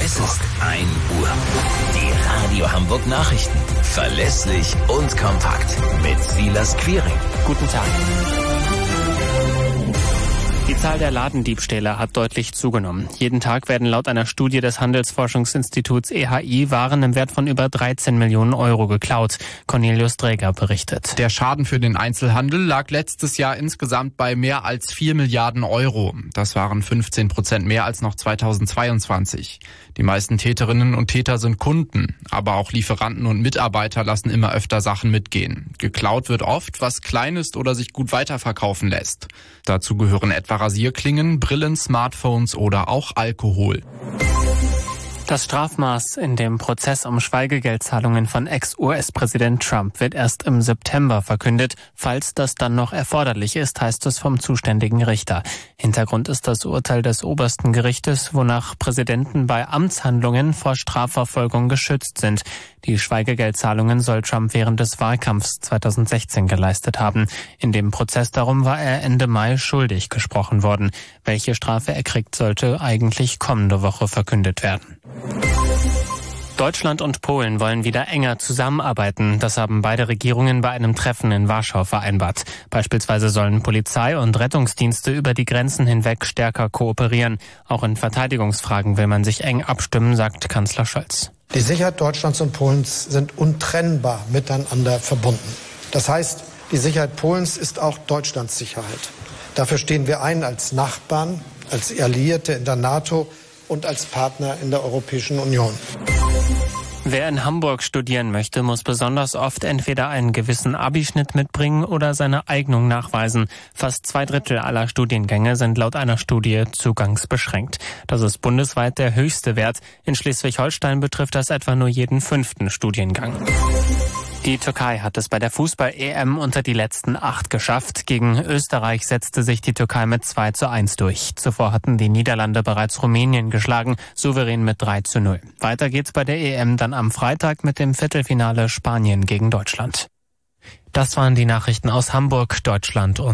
Es ist 1 Uhr. Die Radio Hamburg Nachrichten. Verlässlich und kompakt. Mit Silas Quiring. Guten Tag. Die Zahl der Ladendiebstähle hat deutlich zugenommen. Jeden Tag werden laut einer Studie des Handelsforschungsinstituts EHI Waren im Wert von über 13 Millionen Euro geklaut. Cornelius Dräger berichtet. Der Schaden für den Einzelhandel lag letztes Jahr insgesamt bei mehr als 4 Milliarden Euro. Das waren 15% mehr als noch 2022. Die meisten Täterinnen und Täter sind Kunden, aber auch Lieferanten und Mitarbeiter lassen immer öfter Sachen mitgehen. Geklaut wird oft, was klein ist oder sich gut weiterverkaufen lässt. Dazu gehören etwa Rasierklingen, Brillen, Smartphones oder auch Alkohol. Das Strafmaß in dem Prozess um Schweigegeldzahlungen von Ex-US-Präsident Trump wird erst im September verkündet. Falls das dann noch erforderlich ist, heißt es vom zuständigen Richter. Hintergrund ist das Urteil des obersten Gerichtes, wonach Präsidenten bei Amtshandlungen vor Strafverfolgung geschützt sind. Die Schweigegeldzahlungen soll Trump während des Wahlkampfs 2016 geleistet haben. In dem Prozess darum war er Ende Mai schuldig gesprochen worden. Welche Strafe er kriegt, sollte eigentlich kommende Woche verkündet werden. Deutschland und Polen wollen wieder enger zusammenarbeiten. Das haben beide Regierungen bei einem Treffen in Warschau vereinbart. Beispielsweise sollen Polizei und Rettungsdienste über die Grenzen hinweg stärker kooperieren. Auch in Verteidigungsfragen will man sich eng abstimmen, sagt Kanzler Scholz. Die Sicherheit Deutschlands und Polens sind untrennbar miteinander verbunden. Das heißt, die Sicherheit Polens ist auch Deutschlands Sicherheit. Dafür stehen wir ein als Nachbarn, als Alliierte in der NATO und als Partner in der Europäischen Union. Wer in Hamburg studieren möchte, muss besonders oft entweder einen gewissen Abischnitt mitbringen oder seine Eignung nachweisen. Fast 2/3 aller Studiengänge sind laut einer Studie zugangsbeschränkt. Das ist bundesweit der höchste Wert. In Schleswig-Holstein betrifft das etwa nur jeden 5. Studiengang. Die Türkei hat es bei der Fußball-EM unter die letzten 8 geschafft. Gegen Österreich setzte sich die Türkei mit 2:1 durch. Zuvor hatten die Niederlande bereits Rumänien geschlagen, souverän mit 3:0. Weiter geht's bei der EM dann am Freitag mit dem Viertelfinale Spanien gegen Deutschland. Das waren die Nachrichten aus Hamburg, Deutschland und